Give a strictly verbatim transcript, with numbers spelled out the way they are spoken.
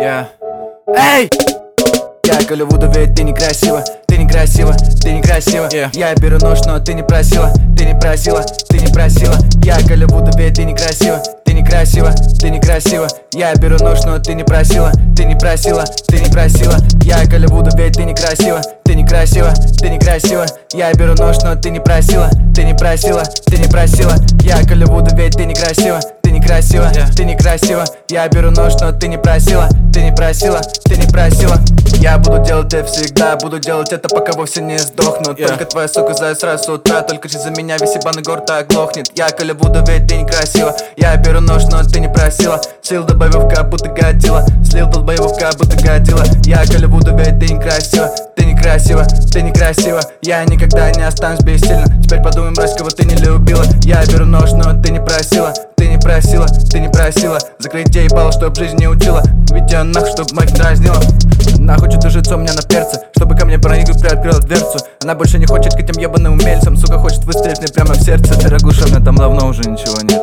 Yeah. Эй! Я колю буду, ведь ты некрасива, ты некрасива, ты некрасива. Yeah. Я беру нож, но ты не просила, ты не просила, ты не просила. Я колю буду, ведь ты некрасива, ты некрасива, ты некрасива. Я беру нож, но ты не просила, ты не просила, ты не просила. Я колю буду, ведь ты некрасива, ты некрасива, ты некрасива. Я беру нож, но ты не просила, ты не просила, ты не просила. Я колю буду, ведь ты некрасива, ты некрасива, yeah. Ты некрасива. Я беру нож, но ты не просила, ты не просила, ты не просила. Я буду делать это всегда, буду делать это, пока вовсе не сдохну, yeah. Только твоя сука знает сразу с утра, только из-за меня весь ебаный город оглохнет. Я коля буду, ведь ты некрасива. Я беру нож, но ты не просила. Слил долбоёбов, как будто годила. Слил долбоёбов, как будто годила. Я коля буду, ведь ты некрасива. Ты некрасива, ты некрасива. Я никогда не останусь бессильно. Теперь подумай, мразь, кого ты не любила. Я беру нож, но ты не просила. Ты не просила, ты не просила. Закрыть ей ебало, чтоб жизнь не учила. Ведь я нахуй, чтоб мать не дразнила. Она хочет ужиться у меня на перце, чтобы ко мне проникнуть, приоткрыла дверцу. Она больше не хочет к этим ебаным умельцам. Сука хочет выстрелить мне прямо в сердце. Дорогуша, у меня там давно уже ничего нет.